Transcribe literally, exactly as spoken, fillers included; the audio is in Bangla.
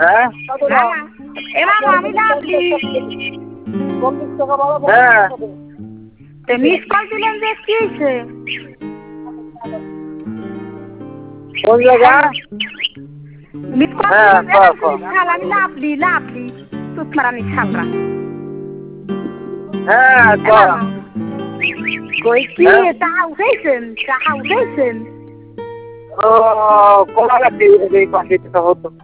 হ্যাঁ এবার আমি লাভলি হ্যাঁ মিস কল দিলেন যে কি হয়েছে? কোন জায়গা? মিস কল হ্যাঁ ক ক দিলাম আমি লাভলি লাভলি তুতমারানি ছালরা হ্যাঁ ক কই কি হ্যাঁ? চাহা উঠেছেন চাহা উঠেছেন? ও কলা গাছি এই পাশে তো হতো